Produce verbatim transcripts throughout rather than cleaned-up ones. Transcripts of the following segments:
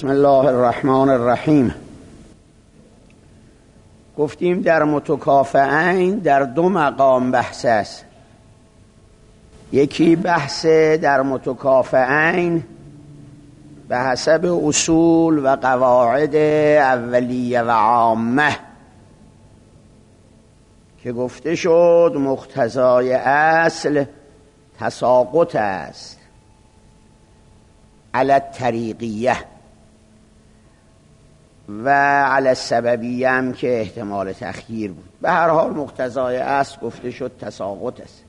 بسم الله الرحمن الرحیم. گفتیم در متکافئین در دو مقام بحث است. یکی بحث در متکافئین به حسب اصول و قواعد اولیه و عامه که گفته شد مقتضای اصل تساقط است علی الطریقیه و علی السببیه هم که احتمال تخییر بود. به هر حال مقتضای اصل گفته شد تساقط است.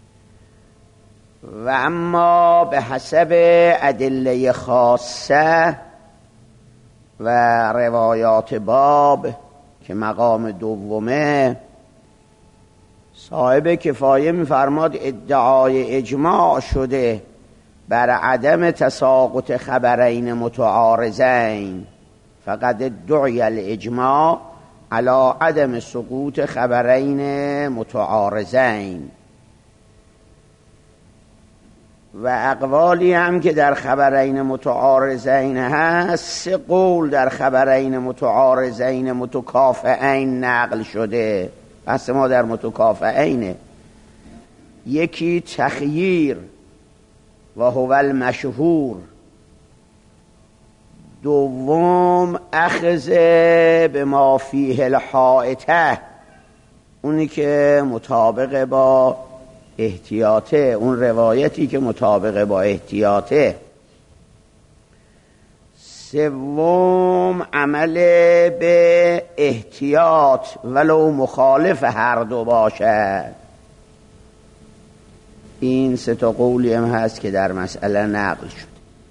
و اما به حسب ادله خاصه و روایات باب که مقام دومه، صاحب کفایه می‌فرماد ادعای اجماع شده بر عدم تساقط خبرین متعارضین، فقط ادعی الاجماع علی عدم سقوط خبرین متعارضین. و اقوالی هم که در خبرین متعارضین هست، سه قول در خبرین متعارضین متکافئین نقل شده. بحث ما در متکافئینه. یکی تخییر و هو المشهور، دوم اخذ به ما فیه الحائطه، اونی که مطابق با احتیاطه، اون روایتی که مطابق با احتیاطه. سوم عمل به احتیاط ولو مخالف هر دو باشد. این سه تا قولی هم هست که در مسئله نقل شد.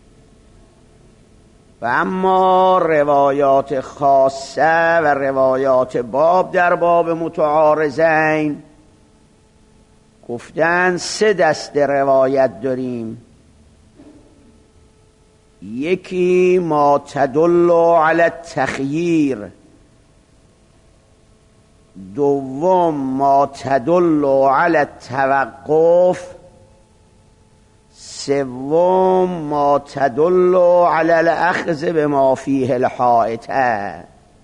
و اما روایات خاصه و روایات باب در باب متعارضین، گفتن سه دست روایت داریم. یکی ما تدل علی التخییر، دوم ما تدل علی التوقف، سوم ما تدل علی الاخذ بما فیه الحائطه.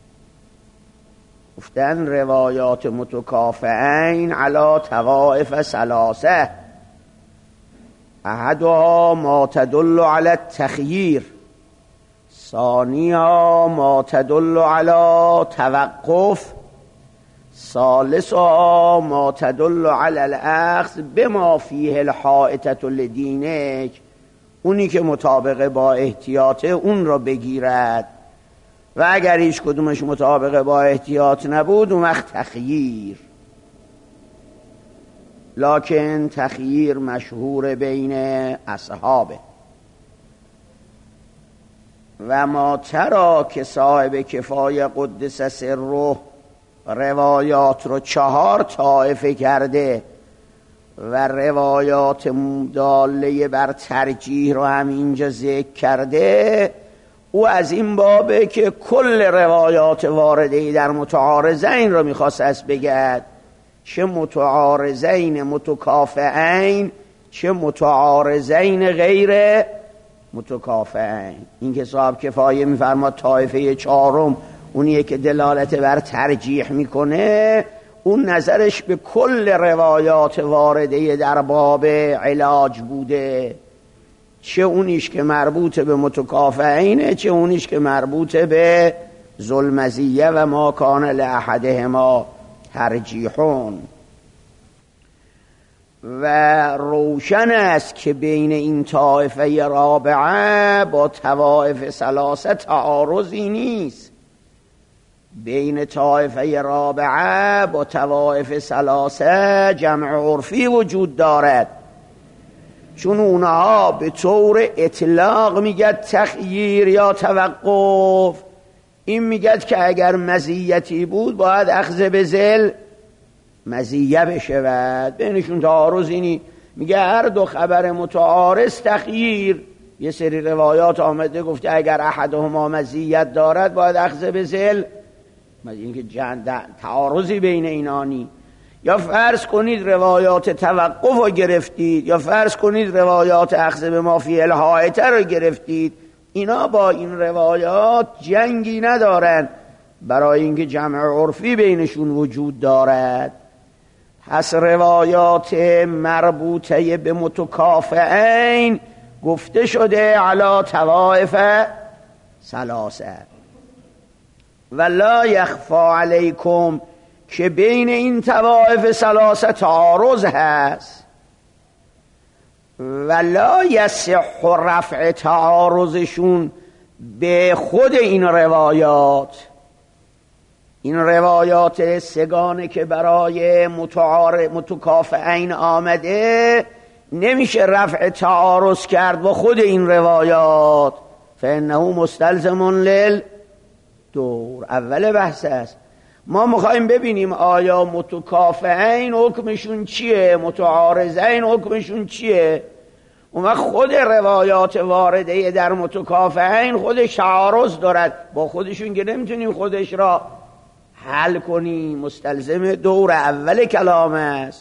گفتن روایات متکافئین علی طوائف ثلاثه، احدها ما تدل علی التخییر، ثانیها ما تدل علی توقف، ثالثها ما تدل علی الاخذ بما فیه الحائطه لدینک، اونی که مطابق با احتیاطه اون را بگیرد، و اگر هیچ کدومش مطابق با احتیاط نبود اون وقت تخییر. لکن تخییر مشهور بین اصحابه. و ما ترا که صاحب کفایه قدس سره روایات رو چهار طایفه کرده و روایات داله بر ترجیح رو هم اینجا ذکر کرده، او از این بابه که کل روایات وارده در متعارضین رو میخواست از بگد، چه متعارضین متکافئین چه متعارضین غیر متکافئین. این که صاحب کفایه میفرماد طایفه چهارم اونیه که دلالت بر ترجیح میکنه، اون نظرش به کل روایات وارده در باب علاج بوده، چه اونیش که مربوط به متکافئینه چه اونیش که مربوط به ذوالمزیه و ما کان لاحدهما ترجیحون. و روشن است که بین این طایفه رابعه با طوائف ثلاثه تعارضی نیست. بین طایفه رابعه با طوائف ثلاثه جمع عرفی وجود دارد، چون اونها به طور اطلاق میگد تخییر یا توقف. این میگد که اگر مزیتی بود باید اخذ به ذل مزیه بشود. بینشون تعارض اینی، میگه هر دو خبر متعارض تخییر. یه سری روایات آمده گفته اگر احدهما مزیت دارد باید اخذ به ذل، این که تعارضی بین اینانی. یا فرض کنید روایات توقف رو گرفتید، یا فرض کنید روایات اخذ به ما فی الحائطه رو گرفتید، اینا با این روایات جنگی ندارن، برای اینکه جمع عرفی بینشون وجود دارد. پس روایات مربوطه به متکافئین گفته شده علی طوائف ثلاثه. ولا یخفا علیکم که بین این طوائف ثلاثه تعارض هست. ولا یصح رفع تعارضشون به خود این روایات. این روایات سگانه که برای متکافئین آمده نمیشه رفع تعارض کرد با خود این روایات. فانه مستلزم للدور. اول بحث است. ما میخوایم ببینیم آیا متکافئین حکمشون چیه، متعارضین حکمشون چیه. اون وقت خود روایات وارده در متکافئین خودش تعارض دارد با خودشون که نمیتونیم خودش را حل کنیم، مستلزم دور اول کلام است.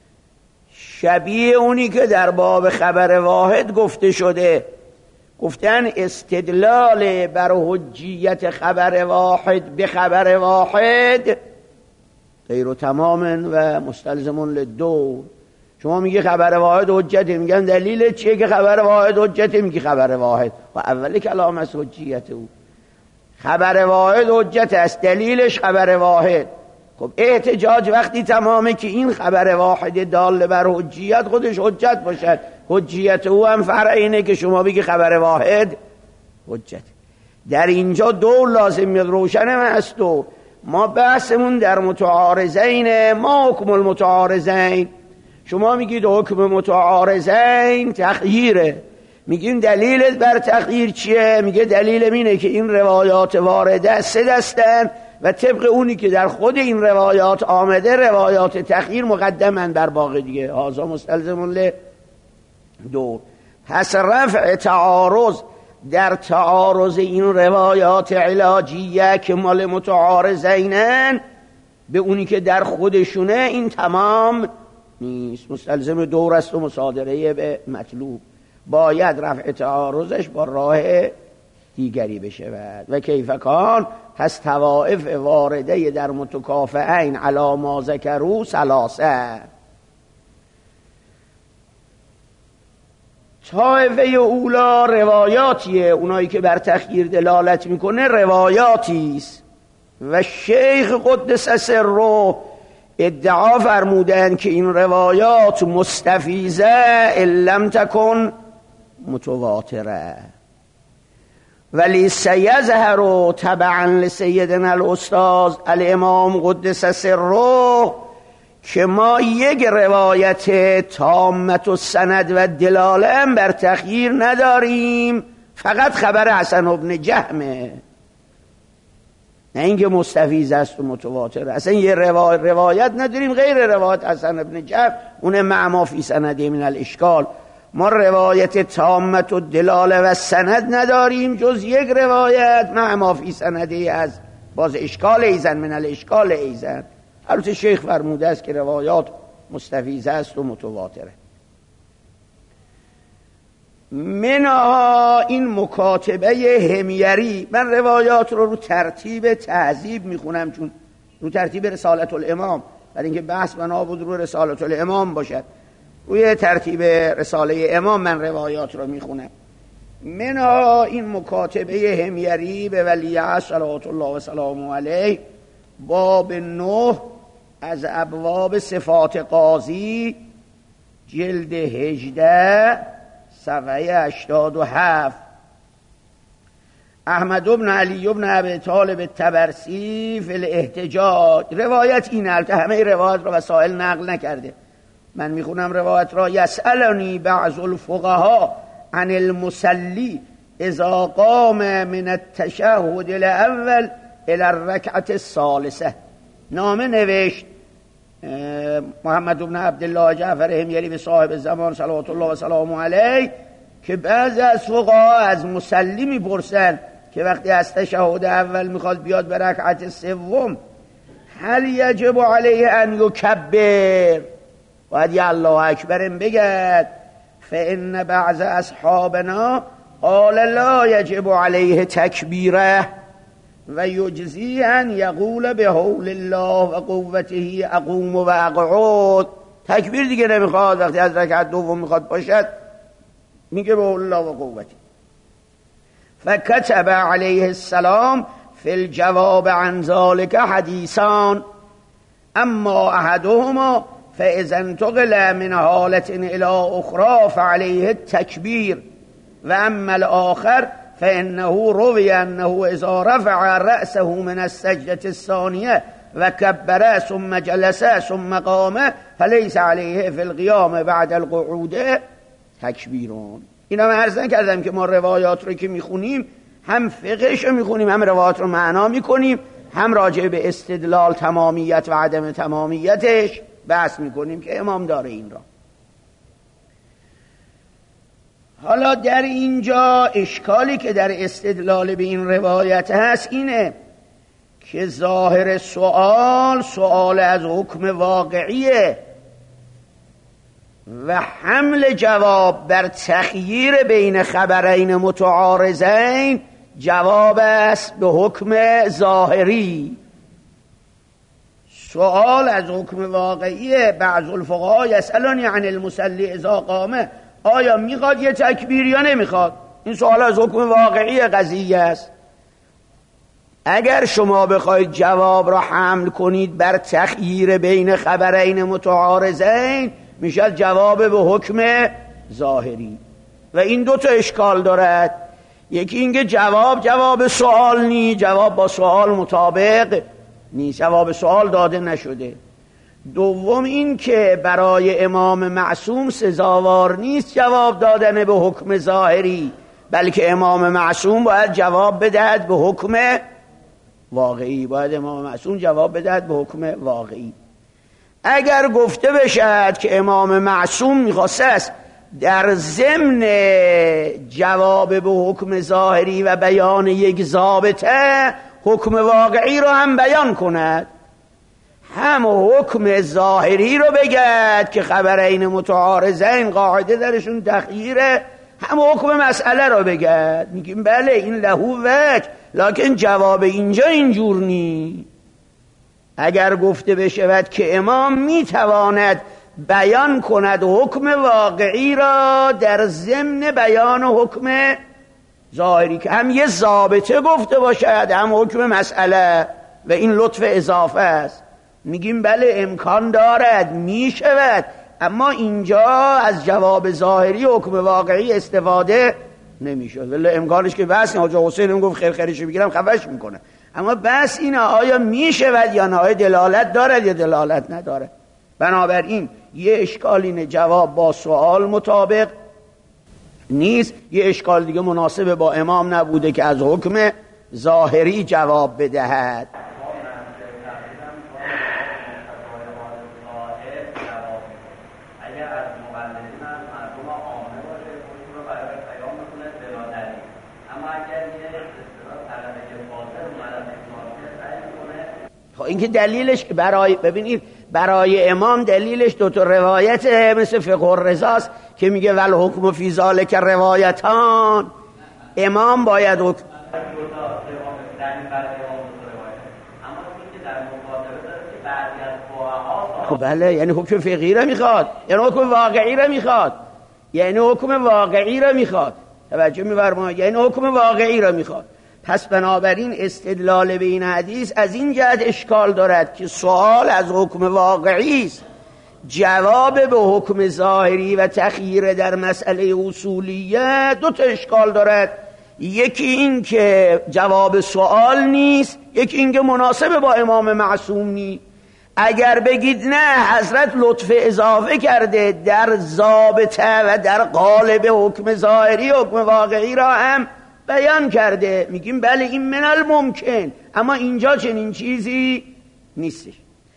شبیه اونی که در باب خبر واحد گفته شده، گفتن استدلال بر حجیت خبر واحد به خبر واحد غیر تمام و مستلزم للدور. شما میگی خبر واحد حجته، میگن دلیل چیه که خبر واحد حجته؟ میگی خبر واحد و اول کلام است حجیت او. خبر واحد حجت است، دلیلش خبر واحد. خب احتجاج وقتی تمامه که این خبر واحد دال بر حجیت خودش حجت باشد. حجیت او هم فرع اینه که شما بگی خبر واحد حجت. در اینجا دور لازم میاد، روشنه است دور. ما بحثمون در متعارضین، ما حکم المتعارضین. شما میگید حکم متعارضین تخییره، میگیم دلیلت بر تخییر چیه؟ میگه دلیل اینه که این روایات وارده سه دستن و طبق اونی که در خود این روایات آمده روایات تخییر مقدمن بر باقی دیگه. هذا مستلزم له دو. پس رفع تعارض در تعارض این روایات علاجیه که مال متعارضینن به اونی که در خودشونه این تمام نیست، مستلزم دور است و مصادره به مطلوب. باید رفع تعارضش با راه دیگری بشود. و کیف کان، پس طوائف وارده در متکافئین علی ما ذکروا ثلاثه. طائفه اولا روایاتیه، اونایی که بر تخییر دلالت میکنه روایاتی است. و شیخ قدس سره ادعا فرمودن که این روایات مستفیضه ان لم تکن متواتره. ولی سیظهر تبعا لسیدنا الاستاذ الامام قدس سره که ما یک روایت تامت و سند و دلاله هم بر تخییر نداریم، فقط خبر حسن ابن جهمه، نه اینکه مستفیض است و متواتر. اصلا یه روایت, روایت نداریم غیر روایت حسن ابن جهم، اون معما فی سنده من الاشکال. ما روایت تامت و دلاله و سند نداریم جز یک روایت معما فی سنده از باز اشکال ایزن من الاشکال ایزن. البته شیخ فرموده است که روایات مستفیض است و متواتره. منها این مکاتبه همیری. من روایات رو رو ترتیب تهذیب میخونم چون رو ترتیب رسالت الامام، برای اینکه بحث بنا بود رو رسالت الامام باشد، روی ترتیب رساله امام من روایات رو میخونم. منها این مکاتبه همیری به ولی صلوات الله و سلام علیه، باب نه از ابواب صفات قاضی، جلد هجده صفحه هشتاد و هفت. احمد بن علی بن ابی طالب الطبرسی فی الاحتجاج. روایت این البته همه روایت را وسائل نقل نکرده، من میخونم روایت را. یسألنی بعض الفقهاء عن المصلی اذا قام من التشهد الاول الى الرکعه الثالثه. نامه نوشت محمد بن عبدالله جعفر همیری به صاحب زمان صلوات الله و سلام علیه که بعضی از فقها از مصلی میپرسن که وقتی از تشهد اول میخواد بیاد به رکعت سوم هل یجب علیه ان یکبر، باید یا الله اکبرم بگد. فان بعض اصحابنا قال لا یجب علیه تکبیره و یجزی ان یقول به حول الله و قوته اقوم و اقعد. تکبیر دیگه نمیخواد، وقتی از رکعت دوم میخواد باشد میگه به حول الله و قوته. فکتب علیه السلام فی الجواب عن ذلك حدیثان، اما احدهما فاذا انتقل من حالة الى اخرى فعليه التکبیر و اما الاخر فانه روی انه اذا رفع رأسه من السجدة الثانية و کبر ثم جلس ثم قام فلیس علیه فی القیام بعد القعود تکبیرون. اینا من عرض کردم که ما روایات رو که میخونیم هم فقهش رو میخونیم، هم روایات رو معنا میکنیم، هم راجع به استدلال تمامیت و عدم تمامیتش بحث میکنیم که امام داره این را. حالا در اینجا اشکالی که در استدلال به این روایت هست اینه که ظاهر سوال سوال از حکم واقعیه و حمل جواب بر تخییر بین خبرین متعارضین جواب است به حکم ظاهری. سوال از حکم واقعیه. بعض الفقها یسألون عن المصلی اذا قام، آیا میخواد یه تکبیر یا نمیخواد؟ این سوال از حکم واقعی قضیه است. اگر شما بخواید جواب را حمل کنید بر تخییر بین خبرین متعارضین میشد جواب به حکم ظاهری و این دو تا اشکال دارد. یکی اینکه جواب جواب سوال نی، جواب با سوال مطابق نیست، جواب سوال داده نشده. دوم این که برای امام معصوم سزاوار نیست جواب دادن به حکم ظاهری، بلکه امام معصوم باید جواب بدهد به حکم واقعی، باید امام معصوم جواب بدهد به حکم واقعی. اگر گفته بشد که امام معصوم میخواسته است در ضمن جواب به حکم ظاهری و بیان یک ضابطه حکم واقعی رو هم بیان کند، هم حکم ظاهری رو بگد که خبرین متعارضین قاعده درشون تخییره، هم حکم مسئله رو بگد. میگیم بله این لهو وجه، لکن جواب اینجا اینجور نی. اگر گفته بشود که امام میتواند بیان کند حکم واقعی را در ضمن بیان حکم ظاهری که هم یه ضابطه گفته باشد هم حکم مسئله و این لطف اضافه است، میگیم بله امکان دارد میشود، اما اینجا از جواب ظاهری حکم واقعی استفاده نمیشد. ولی امکانش که بس نه، حاجی حسین هم گفت خیر خیرشو بگیرم خفش میکنه، اما بس اینه آیا میشود یا نه، آیا دلالت دارد یا دلالت ندارد. بنابراین یه اشکال اینه جواب با سوال مطابق نیست، یه اشکال دیگه مناسب با امام نبوده که از حکم ظاهری جواب بدهد. این که دلیلش برای ببینید برای امام دلیلش دو تا روایت مثل فقه الرضاست که میگه ول حکم فی ذلک روایتان. امام باید حکم خب بله، یعنی حکم فقهی را میخواد، یعنی حکم واقعی را میخواد، یعنی حکم واقعی را میخواد. توجه می‌فرمایید، یعنی حکم واقعی را میخواد. پس بنابراین استدلال به این حدیث از این جهت اشکال دارد که سوال از حکم واقعی است، جواب به حکم ظاهری و تخییر در مسئله اصولیه دو تا اشکال دارد. یکی این که جواب سوال نیست، یکی این که مناسب با امام معصوم نیست. اگر بگید نه حضرت لطف اضافه کرده در ضابطه و در قالب حکم ظاهری حکم واقعی را هم بیان کرده، میگیم بله این من الممکن، اما اینجا چنین چیزی نیستش.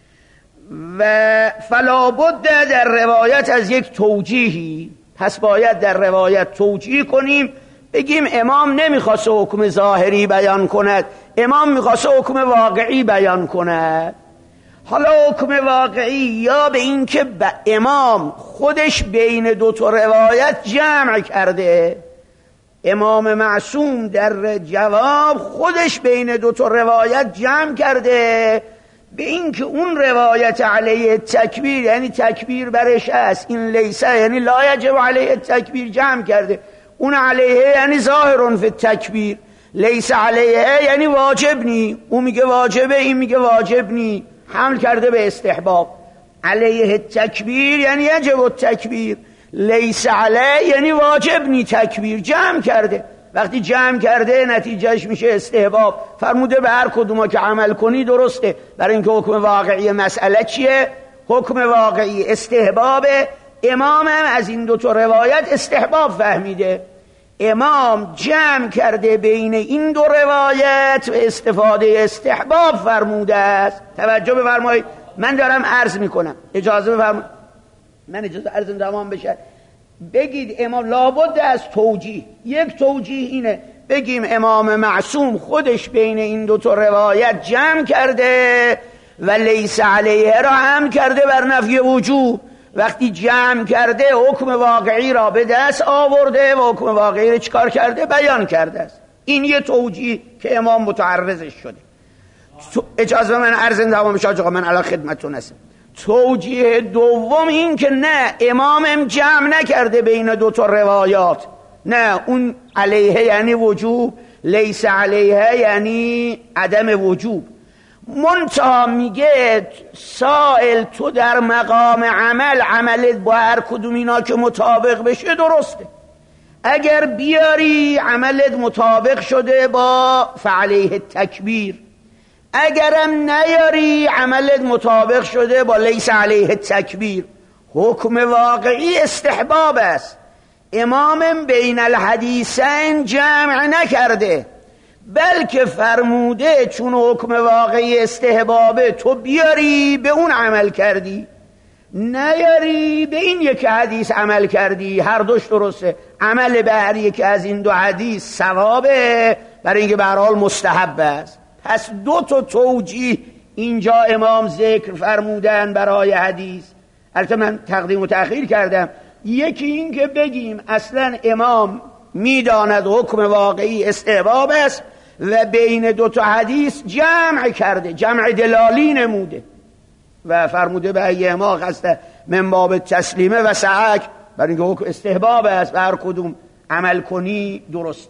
و فلا بد در روایت از یک توجیهی، پس باید در روایت توجیه کنیم، بگیم امام نمیخواست حکم ظاهری بیان کند، امام میخواست حکم واقعی بیان کند. حالا حکم واقعی یا به این که امام خودش بین دو تا روایت جمع کرده، امام معصوم در جواب خودش بین دو تا روایت جمع کرده به این که اون روایت علیه تکبیر یعنی تکبیر برش است، این لیسه یعنی لا یجب علیه تکبیر جمع کرده، اون علیه یعنی ظاهرون فی تکبیر، لیسه علیه یعنی واجب نی، اون میگه واجبه این میگه واجب نی، حمل کرده به استحباب. علیه تکبیر یعنی یجب تکبیر، لیسه علیه یعنی واجب نی تکبیر، جمع کرده. وقتی جمع کرده نتیجهش میشه استحباب. فرموده به هر کدوما که عمل کنی درسته، برای اینکه حکم واقعی مسئله چیه؟ حکم واقعی استحباب. امام هم از این دو تا روایت استحباب فهمیده، امام جمع کرده بین این دو روایت و استفاده استحباب فرموده است. توجه بفرمایید، من دارم عرض میکنم، اجازه بفرمایید من اجازه عرضم تمام بشه. بگید امام لابد از توجیه، یک توجیه اینه بگیم امام معصوم خودش بین این دو تا روایت جمع کرده و لیس علیه را هم کرده بر نفی وجوب. وقتی جمع کرده حکم واقعی را به دست آورده و حکم واقعی را چکار کرده؟ بیان کرده است. این یه توجیه که امام متعرضش شده. اجازه من عرض تمام بشه آقا، من الان خدمتتون هستم. توجیه دوم این که نه، امامم جمع نکرده بین دو تا روایات، نه، اون علیه یعنی وجوب، لیس علیه یعنی عدم وجوب. منتها میگه سائل تو در مقام عمل عملت با هر کدوم اینا که مطابق بشه درسته، اگر بیاری عملت مطابق شده با فعلیه تکبیر، اگرم نیاری عملت مطابق شده با لیس علیه تکبیر. حکم واقعی استحباب است. امامم بین الحدیثین جمع نکرده، بلکه فرموده چون حکم واقعی استحبابه تو بیاری به اون عمل کردی، نیاری به این یک حدیث عمل کردی، هر دوش درسته. عمل به هر یک از این دو حدیث ثوابه، برای اینکه به هر حال مستحب است. پس دو تا توجیه اینجا امام ذکر فرمودن برای حدیث. البته من تقدیم و تأخیر کردم. یکی این که بگیم اصلا امام میداند حکم واقعی استحباب است و بین دو تا حدیث جمع کرده، جمع دلالی نموده و فرموده به ایه ما قصد من باب تسلیمه و سعک، برای اینکه حکم استحباب است و هر کدوم عمل کنی درسته،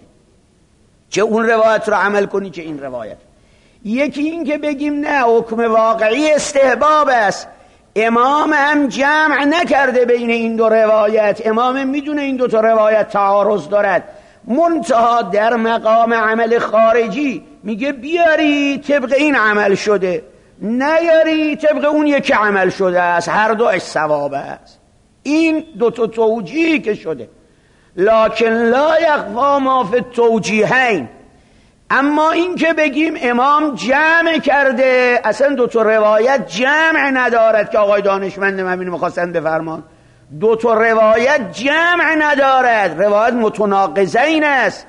چه اون روایت رو عمل کنی چه این روایت. یکی این که بگیم نه، حکم واقعی استحباب است، امام هم جمع نکرده بین این دو روایت، امام میدونه این دو تا روایت تعارض دارد، منتها در مقام عمل خارجی میگه بیاری طبق این عمل شده، نیاری طبق اون یکی عمل شده است، هر دوش ثواب است. این دو تا توجیهی که شده. لکن لا یخفا ما فی التوجیهین، اما این که بگیم امام جمع کرده، اصلا دو تا روایت جمع ندارد که آقای دانشمند من میخواستن بفرمان، دو تا روایت جمع ندارد، روایت متناقضین است،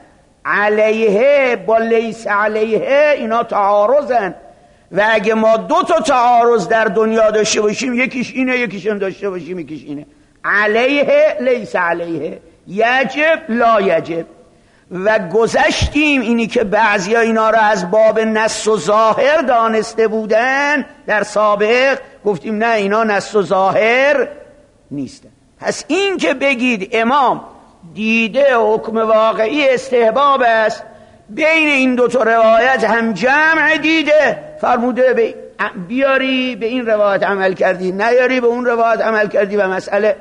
علیه با لیس علیه اینا تعارضن و اگه ما دو تا تعارض در دنیا داشته باشیم، یکیش اینه یکیش هم داشته باشیم یکیش اینه، علیه لیس علیه، یجب لا یجب. و گذشتیم اینی که بعضی ها اینا را از باب نص و ظاهر دانسته بودن در سابق، گفتیم نه اینا نص و ظاهر نیستن. پس این که بگید امام دیده حکم واقعی استحباب است، بین این دو تا روایت هم جمع دیده، فرموده بیاری به این روایت عمل کردی، نیاری به اون روایت عمل کردی و مسئله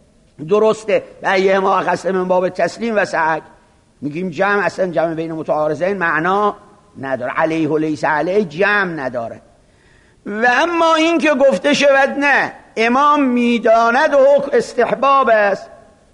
درسته. و یه ما قسم من باب تسلیم و سعک میگیم جمع اصلا جمع بین متعارضین معنا نداره، علیه و لیس علیه جمع نداره. و اما این که گفته شود نه، امام میداند و حکم استحباب است،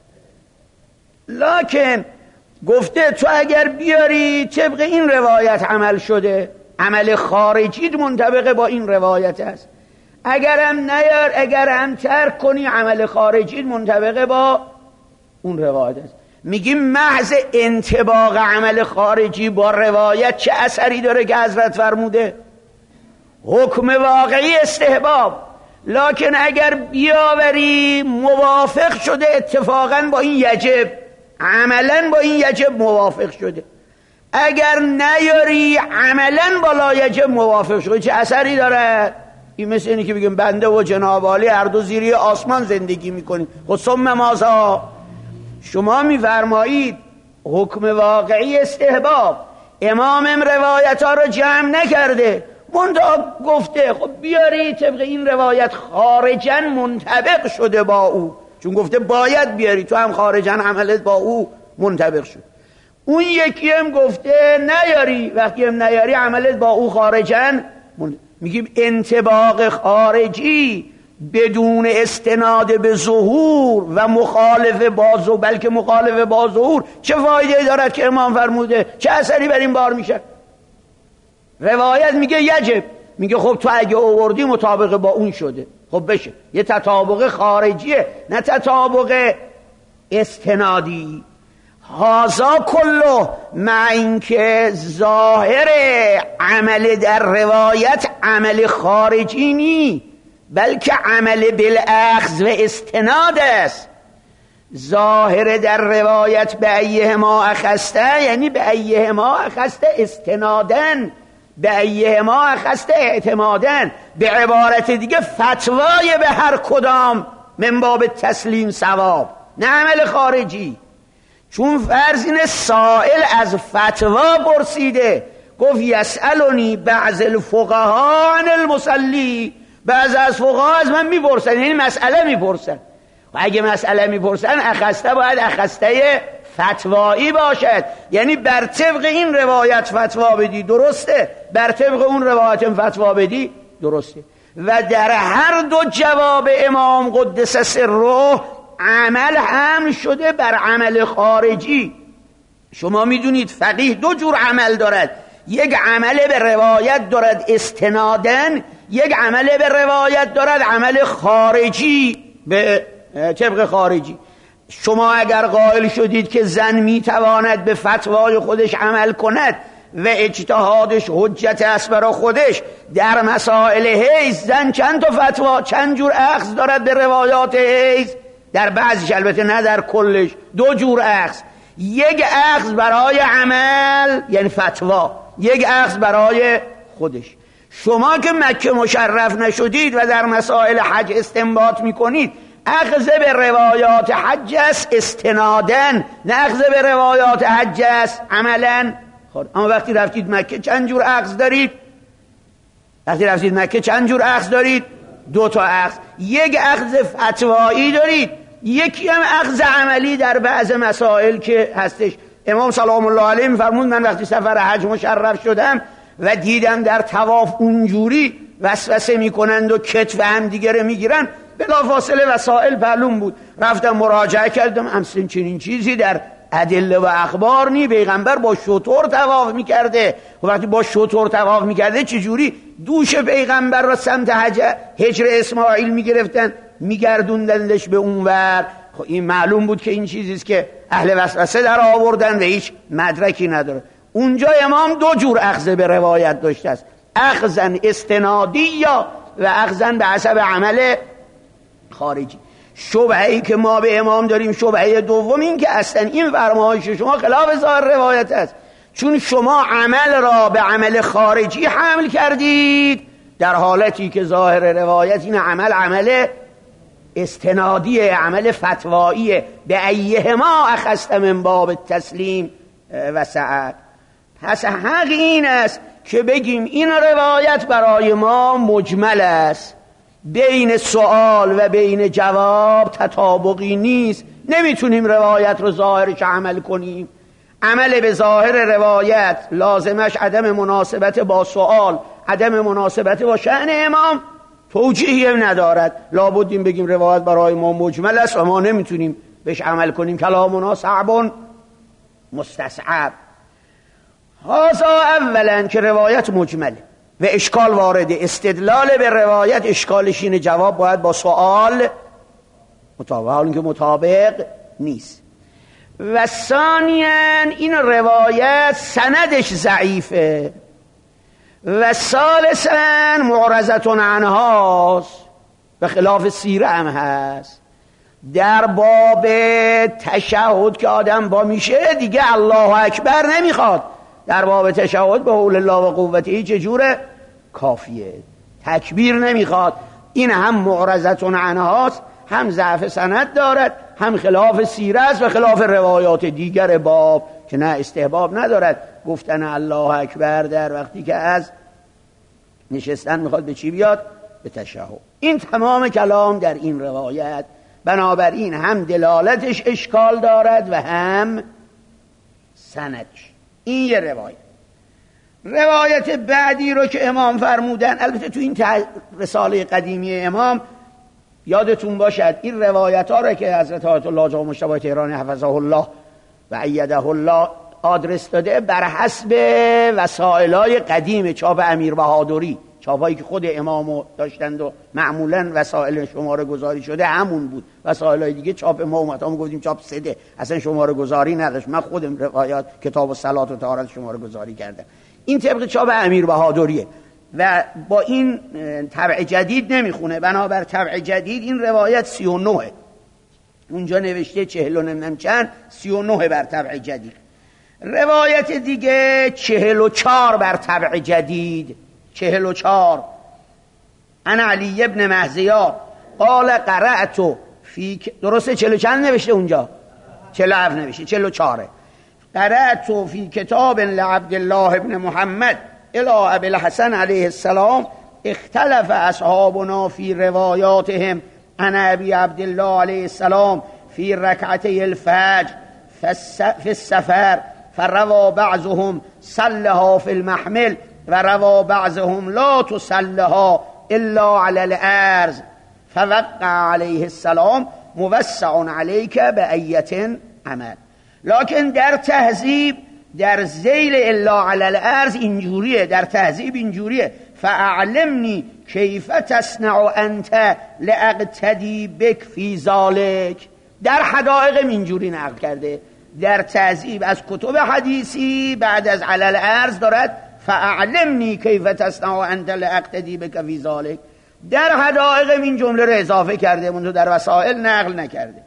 لکن گفته تو اگر بیاری طبق این روایت عمل شده، عمل خارجی منطبق با این روایت است، اگرم نیار اگرم ترک کنی عمل خارجی منطبق با اون روایت است. میگیم محض انطباق عمل خارجی با روایت چه اثری داره که حضرت فرموده؟ حکم واقعی استحباب. لکن اگر بیاوری موافق شده اتفاقا با این یجب، عملا با این یجب موافق شده. اگر نیاری عملا با لا یجب موافق شده، چه اثری داره؟ این مثل اینی که بگیم بنده و جناب عالی هر دو زیر آسمان زندگی میکنیم. خب ثم ماذا؟ شما میفرمایید حکم واقعی استحباب، امامم روایت ها رو جمع نکرده، منتها گفته خب بیاری طبق این روایت خارجاً منطبق شده با او، چون گفته باید بیاری، تو هم خارجاً عملت با او منطبق شد. اون یکی هم گفته نیاری، وقتی هم نیاری عملت با او خارجاً منطبق. میگیم انطباق خارجی بدون استناد به ظهور و مخالف با ظهور، بلکه مخالف با ظهور چه فایده دارد که امام فرموده؟ چه اثری بر این بار میشه؟ روایت میگه یجب، میگه خب تو اگه آوردی مطابق با اون شده، خب بشه. یه تطابق خارجیه، نه تطابق استنادی. هازا کلو مع اینکه ظاهر عمل در روایت عمل خارجی نی، بلکه عمل بالاخذ و استناد است. ظاهر در روایت به ایه ما اخسته، یعنی به ایه ما اخسته استنادن، به ایه ما اخسته اعتمادن. به عبارت دیگه فتوای به هر کدام من باب تسلیم ثواب، نه عمل خارجی. چون فرض اینه سائل از فتوا پرسیده، گفت یسألونی بعض الفقها عن المصلی، بعض از فقها از من میپرسن، یعنی مسئله میپرسن. و اگه مسئله میپرسن اخسته باید اخسته فتوایی باشد، یعنی بر طبق این روایت فتوا بدی درسته، بر طبق اون روایت فتوا بدی درسته. و در هر دو جواب امام قدس سره عمل حمل شده بر عمل خارجی. شما میدونید فقیه دو جور عمل دارد، یک عمل به روایت دارد استنادن، یک عمل به روایت دارد عمل خارجی به طبق خارجی. شما اگر قائل شدید که زن میتواند به فتوای خودش عمل کند و اجتهادش حجت است برای خودش در مسائل حیض، زن چند تا فتوا، چند جور اخذ دارد به روایات حیض، در بعضیش البته نه در کلش، دو جور اخذ. یک اخذ برای عمل یعنی فتوا، یک اخذ برای خودش. شما که مکه مشرف نشدید و در مسائل حج استنباط میکنید، اخذ به روایات حج است استنادن، نه اخذ به روایات حج است عملا. اما وقتی رفتید مکه چند جور اخذ دارید؟ وقتی رفتید مکه چند جور اخذ دارید؟ دو تا اخذ. یک اخذ فتوایی دارید، یکی هم اخذ عملی در بعض مسائل که هستش. امام سلام الله علیه میفرمود من وقتی سفر حج مشرف شدم و دیدم در طواف اونجوری وسوسه میکنند و کتف هم دیگه میگیرن، بلافاصله وسائل معلوم بود، رفتم مراجعه کردم، همچنین چنین چیزی در ادله و اخبار نی. پیغمبر با شتر طواف میکرده، و وقتی با شتر طواف میکرده چجوری دوش پیغمبر را سمت هجر اسماعیل میگرفتن میگردوندنش به اونور؟ خب این معلوم بود که این چیزیست که اهل وسوسه در آوردن و هیچ مدرکی نداره. اونجا امام دو جور اخذ به روایت داشته است، اخذن استنادی یا و اخذن به حسب عمل خارجی. شبهه‌ای که ما به امام داریم، شبهه دوم این که اصلا این فرمایش شما خلاف ظاهر روایت است، چون شما عمل را به عمل خارجی حمل کردید، در حالتی که ظاهر روایت این عمل عمل استنادیه، عمل فتواییه. به ایه ما اخذت من باب تسلیم و سعد. پس حق این است که بگیم این روایت برای ما مجمل است، بین سوال و بین جواب تطابقی نیست، نمیتونیم روایت رو ظاهرش عمل کنیم. عمل به ظاهر روایت لازمش عدم مناسبت با سوال، عدم مناسبت با شأن امام، توجیهی ندارد. لابد این بگیم روایت برای ما مجمل است و ما نمیتونیم بهش عمل کنیم، کلامنا صعب مستصعب. هذا اولا که روایت مجمله و اشکال وارده، استدلال به روایت اشکالش اینه جواب باید با سوال مطابق، حال اینکه مطابق نیست. و ثانیاً این روایت سندش ضعیفه. و ثالثاً معرضتون عنهاست، به خلاف سیره هم هست. در باب تشهد که آدم با میشه دیگه الله اکبر نمیخواد، در باب تشهد به حول الله و قوته چجوره؟ کافیه، تکبیر نمیخواد. این هم معرضتون عنهاست، هم ضعف سند دارد، هم خلاف سیره است و خلاف روایات دیگر باب که نه استحباب ندارد گفتن الله اکبر در وقتی که از نشستن میخواد به چی بیاد؟ به تشهد. این تمام کلام در این روایت، بنابراین هم دلالتش اشکال دارد و هم سندش. این یه روایت. روایت بعدی رو که امام فرمودن، البته تو این رساله قدیمی امام یادتون باشد این روایت ها رو که حضرت آیت الله جامع مجتبی تهرانی حفظه الله و ایده الله آدرس داده بر حسب وسائلای قدیم چاپ امیر بهادری، چاپایی که خود امامو داشتند و معمولا وسائل شماره گذاری شده همون بود. وسائلای دیگه چاپ ما اومد، ما گفتیم چاپ سده، اصلا شماره گذاری نداشت. من خودم روایات کتاب الصلات و طهارت شماره گذاری کردم. این طبق چاپ امیر بهادریه و با این طبع جدید نمیخونه. بنابر طبع جدید این روایت سی و نه، اونجا نوشته چهل و نمیم چند، سی و نه بر طبع جدید. روایت دیگه چهل و چار بر طبع جدید، چهل و چار. انا علی ابن مهزیار قال قرأت فی، درسته چهل و چند نوشته اونجا؟ چهل و هفت نوشته، چهل و چاره. قرأت فی کتاب لعبدالله ابن محمد الى ابی الحسن علیه السلام اختلف اصحابنا فی روایاتهم عن ابی عبدالله علیه السلام فی رکعتی الفجر فی السفر فروا بعضهم صلها فی المحمل و روا بعضهم لا تصلها الا علی الارض فوقع علیه السلام موسع علیک بأیة عمل. لکن در تهذیب در ذیل الا علی الارض اینجوریه، در تهذیب اینجوریه فاعلمنی کیف تصنع انت لاقتدی بک فی ذالک. در حدائق اینجوری نقل کرده، در تهذیب از کتب حدیثی بعد از علی الارض دارد فاعلمنی کیف تصنع انت لاقتدی بک فی ذالک. در حدائق این جمله رو اضافه کرده، منتها در وسائل نقل نکرده.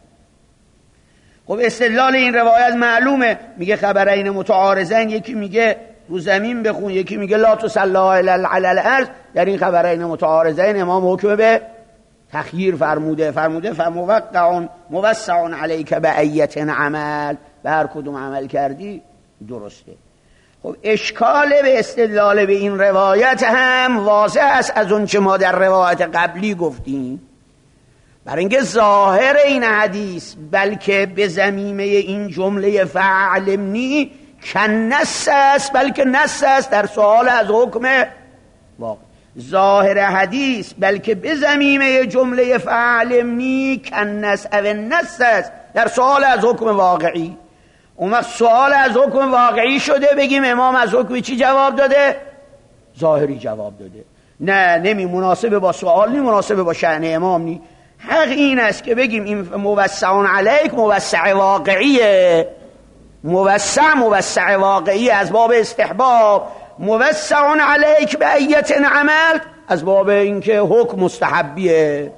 خب استدلال این روایت معلومه، میگه خبرین متعارضین، یکی میگه رو زمین بخون، یکی میگه لا تصلی علی الارض. در این خبرین متعارضین امام حکم به تخییر فرموده، فرموده فموقع موسع علیک بأیة عمل، به هر کدوم عمل کردی درسته. خب اشکال به استدلال به این روایت هم واضح است از اون چه ما در روایت قبلی گفتیم. برای اینکه ظاهر این حدیث بلکه به ضمیمه این جمله فعلمنی کنس است، بلکه نص است در سوال از حکم واقع. ظاهر حدیث بلکه به ضمیمه جمله فعلمنی کنس او نص است در سوال از حکم واقعی. اون وقت سوال از حکم واقعی شده بگیم امام از حکم چی جواب داده؟ ظاهری جواب داده. نه، نمی مناسبه با سوال، نمی مناسبه با شأن امام. نی حق این است که بگیم این موسع علیک موسع واقعیه، موسع موسع واقعی از باب استحباب، موسع علیک بأیة عمل از باب اینکه حکم مستحبیه.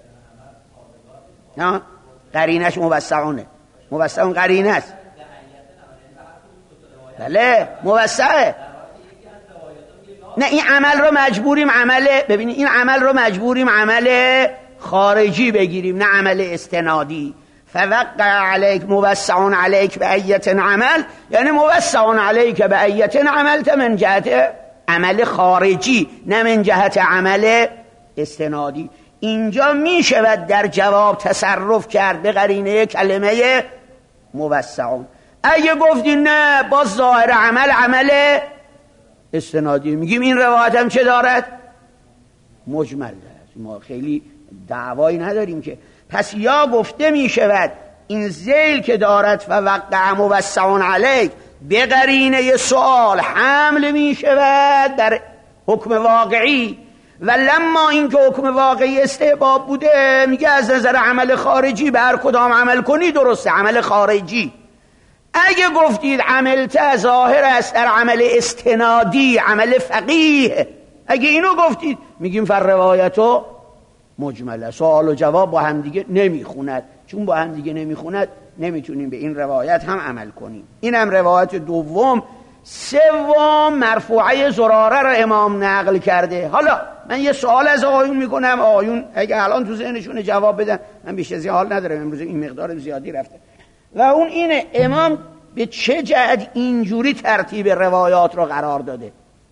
نه قرینش موسعونه، موسع قرینه است. بله موسعه. نه این عمل رو مجبوریم عمله، ببینید این عمل رو مجبوریم عمل خارجی بگیریم نه عمل استنادی. فوقع علیک موسع علیک بأیة عمل یعنی موسع علیک بأیة عملت من جهت عمل خارجی نه من جهت عمل استنادی. اینجا می شود در جواب تصرف کرد به قرینه کلمه موسعون. اگه گفتی نه با ظاهر عمل عمل استنادی، میگیم این روایت هم چه دارد؟ مجمل دارد، ما خیلی دعوایی نداریم که. پس یا گفته می شود این ذیل که دارد فوقع موسع علیک به قرینه سؤال حمل می شود در حکم واقعی، و لما این که حکم واقعی استحباب بوده میگه از نظر عمل خارجی به هر کدام عمل کنی درسته، عمل خارجی. اگه گفتید عملت ظاهر است در عمل استنادی عمل فقیه، اگه اینو گفتید میگیم فر روایتو مجمله، سوال و جواب با هم دیگه نمیخوند. چون با هم دیگه نمیخوند نمیتونیم به این روایت هم عمل کنیم. این هم روایت دوم. سوم مرفوعه زراره رو امام نقل کرده. حالا من یه سوال از آقایون میکنم، آقایون اگه الان تو ذهنشون جواب بدن، من بیش از این حال ندارم، امروز این مقدار زیادی رفته. و اون اینه امام به چه جهت اینجوری ترتیب روایات رو قرار داده.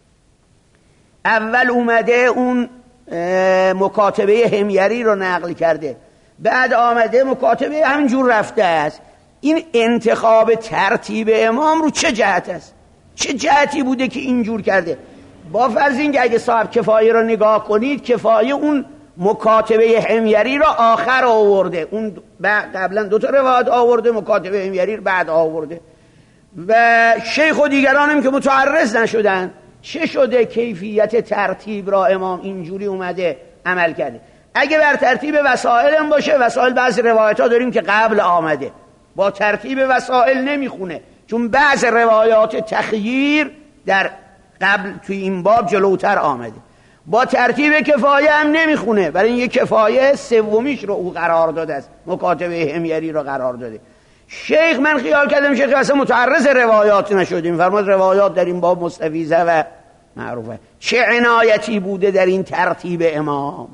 اول اومده اون مکاتبه حمیری رو نقل کرده، بعد آمده مکاتبه همینجور رفته است. این انتخاب ترتیب امام رو چه جهت است؟ چه جهتی بوده که اینجور کرده؟ با فرض اینکه اگه صاحب کفایه رو نگاه کنید، کفایه اون مکاتبه حمیری رو آخر آورده، اون قبلا دو تا روایت آورده، مکاتبه حمیری رو بعد آورده. و شیخ و دیگران هم که متعرض نشدن، چه شده کیفیت ترتیب را امام اینجوری اومده عمل کرده؟ اگه بر ترتیب وسائل هم باشه، وسائل بعضی روایت ها داریم که قبل آمده، با ترتیب وسائل نمیخونه، چون بعض روایات تخییر در قبل توی این باب جلوتر آمده. با ترتیب کفایه هم نمیخونه، برای این یک کفایه سومیش رو او قرار داده است، مکاتبه حمیری رو قرار داده. شیخ من خیال کردم شیخ اصلا متعرض روایات نشدیم، فرمود روایات در این باب مستفیضه و معروفه. چه عنایتی بوده در این ترتیب امام؟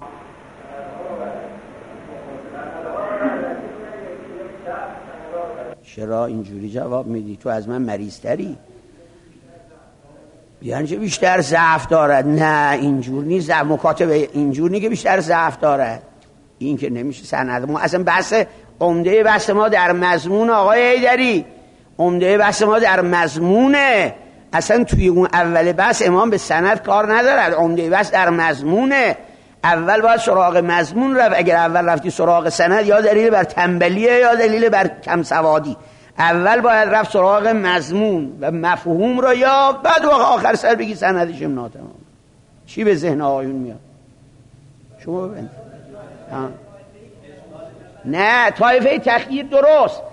چرا اینجوری جواب میدی؟ تو از من مریضتری. بیان چه بیشتر ضعف دارد؟ نه اینجور نیست، مکاتبه اینجور نیست که بیشتر ضعف دارد. این که نمیشه سند ما اصلا بحث عمده بحث ما در مضمون آقای حیدری، عمده بحث ما در مضمونه. اصلا توی اون اول بحث امام به سند کار ندارد، عمده بحث در مضمونه. اول باید سراغ مضمون رفت. اگر اول رفتی سراغ سند، یا دلیل بر تنبلیه یا دلیل بر کم سوادی. اول باید رفت سراغ مضمون و مفهوم را، یا بعد وقت آخر سر بگی سندش هم ناتمام. چی به ذهن آقایون میاد؟ شما ببینید. نه طایفه تخییر درست،